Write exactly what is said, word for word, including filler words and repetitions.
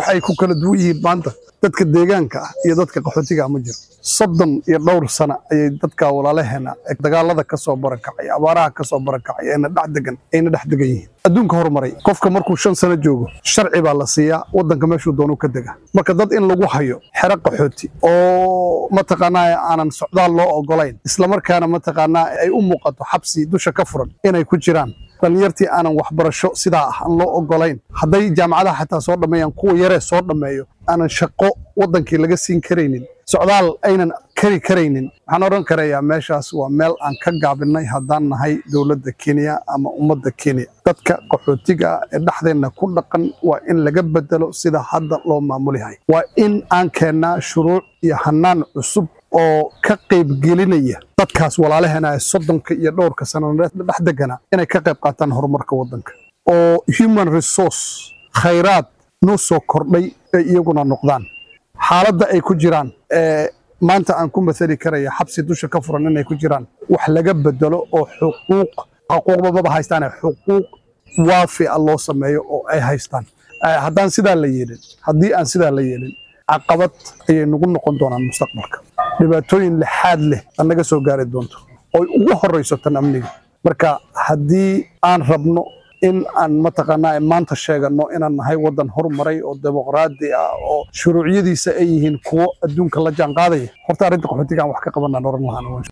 waxay ku kala duwan yihiin maanta dadka deegaanka ah iyo dadka qaxootiga ma jiro soddon iyo dhowr sano ayay dadka walaalaheena dagaalada ka soo barakacay abaaraha ka soo barakacay ayna dhax degan ayna dhax degan yihiin adduunka horumaray qofka markuu shan sano joogo sharci baa la siiyaa wadanka meeshuu doono ka dega marka dad in lagu hayo xero qaxooti oo ma taqaanaa aanan socdaal loo ogolayn isla markaana ma taqaanaa ay u muuqato xabsi dusha ka furan inay ku jiraan dhalinyartii aanan waxbarasho sidaa ah aan loo ogolayn hadday jaamacadaha xataa soo dhammeeyaan kuwa yaree soo dhammeeyo aanan shaqo wadankii laga siin karaynin socdaal aynan kari karaynin waxaan oran karayaa meeshaas waa meel aan ka gaabinay haddaan nahay dowladda Kenya ama ummadda Kenya dadka qaxootiga ee dhaxdeena ku dhaqan waa in laga bedelo sida hadda loo maamulihay waa in aan keenaa shuruuc iyo hanaan cusub oo ka qayb gelinaya dadkaas walaalaheena ee soddonka iyo dhowrka sanadeed dhax degana inay ka qayb qaataan horumarka wadanka oo human resource khayraad noo soo kordhay ay iyaguna noqdaan xaaladda ay ku jiraan ee maanta aan ku masali karaya xabsi dusha ka furan inay ku jiraan wax laga bedelo oo xuquuq xuquuqdooda haystaan xuquuq waafi ah loo sameeyo oo ay haystaan haddaan sidaa la yeelin haddii aan sidaa la yeelin caqabad ayay nagu noqon doonaan mustaqbalka dhibaatooyin lixaad leh anaga soo gaari doonto oo ugu horeyso tan amniga marka haddii aan rabno in aan mataqaanaa maanta sheegano inaan nahay wadan horumaray oo dimuqraadi ah oo shuruuciyadiisa ay yihiin kuwo adduunka la jaan qaadaya horta arrinta qaxootiga aan wax ka qabanaa oran lahaan